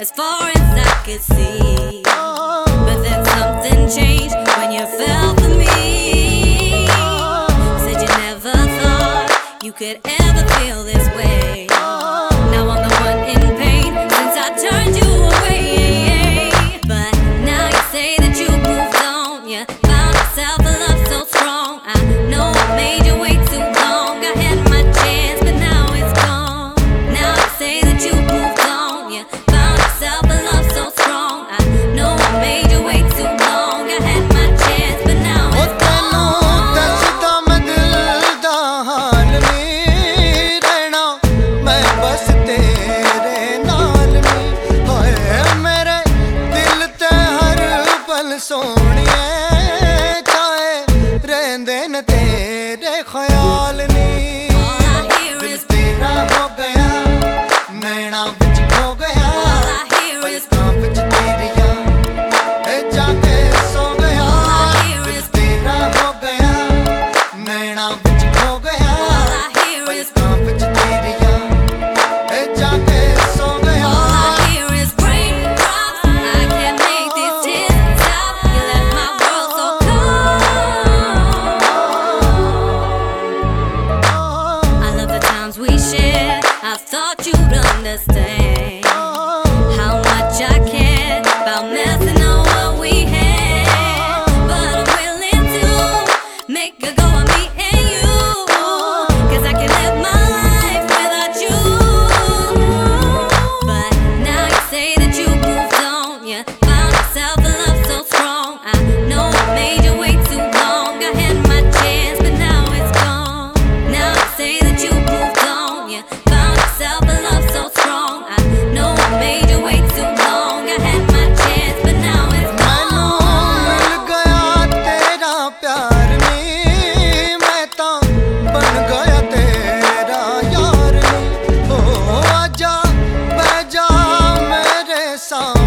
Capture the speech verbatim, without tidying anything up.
as far as I could see. But then something changed when you fell for me. Said you never thought you could ever feel this way. Now I'm the one in pain since I turned you away. But now you say that you moved on. You found yourself a love so strong. I know I made you wait too long. I had my chance, but now it's gone. Now you say that you moved on. You found yourself a love so strong. I know I made you wait too long. I had my chance, but now it's gone. दसदा मैं दिल दा हाल नहीं रहना, मैं बस तेरे नाल नहीं। हाय मेरे दिल ते हर पल सोहणिए, चाहे रहंदे न तेरे ख्याल नहीं। दिल तेरा हो गया, नैना विच खो गया, पलकां विच तेरियां ए जाके सो गया। दिल तेरा हो गया, नैना विच खो गया, पलकां विच तेरियां ए जाके सो गया। All I hear is raindrops. I can't make these tears stop. You left my world so cold. I love the times we shared. I thought you'd understand how much I cared about messing up what we had. But I'm willing to make a go of me and you, 'cause I can live my life without you. But now you say that you moved on. You found yourself a love so strong. I know I made you wait too long. I had my chance, but now it's gone. Now you say that you moved on. You found yourself a love so strong. I know I made you wait too long. I had my chance, but now it's मैनू मिल gone. गया तेरा प्यार नी, मैं तां बन गया तेरा यार नी। ओ आजा बह जा मेरे साथ।